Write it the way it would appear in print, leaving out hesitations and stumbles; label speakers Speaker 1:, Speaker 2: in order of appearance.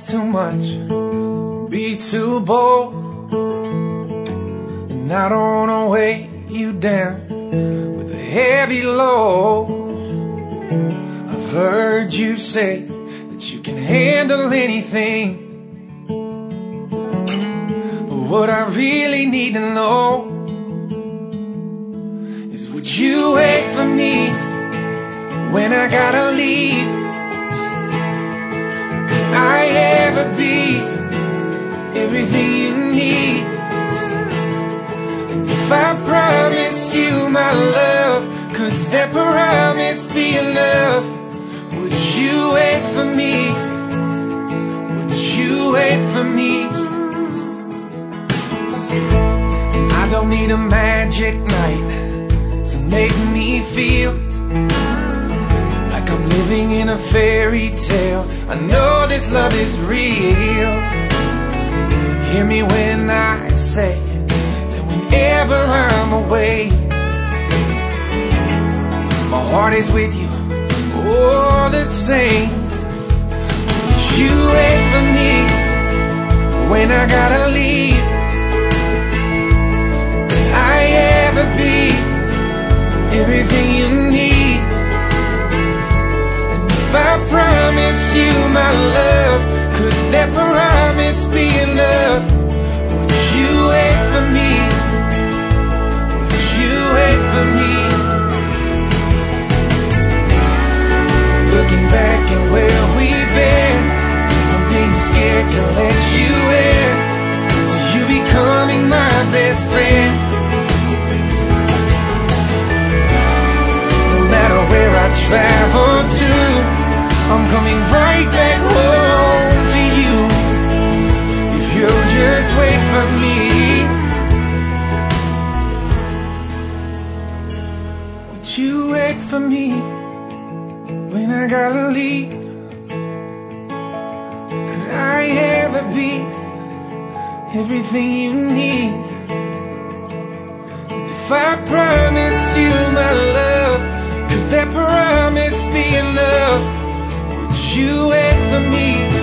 Speaker 1: too much, be too bold, and I don't wanna weigh you down with a heavy load. I've heard you say that you can handle anything, but what I really need to know is, would you wait for me when I gotta leave? Could I ever be everything you need? And if I promise you my love, could that promise be enough? Would you wait for me? Would you wait for me? And I don't need a magic night to make me feel like I'm living in a fairy tale. I know this love is real. Hear me when I say that whenever I'm away, my heart is with you, all the same. Would you wait for me when I gotta leave? Could I ever be everything you need? And if I promise you my love, could that promise be enough? Would you wait for me? Would you wait for me? Looking back at where we've been, from being scared to let you in, to you becoming my best friend. No matter where I travel to, I'm coming right back home to you. If you'll just wait for me. Would you wait for me when I gotta leave? Could I ever be everything you need? And if I promise you my love, could that promise be enough? Would you wait for me?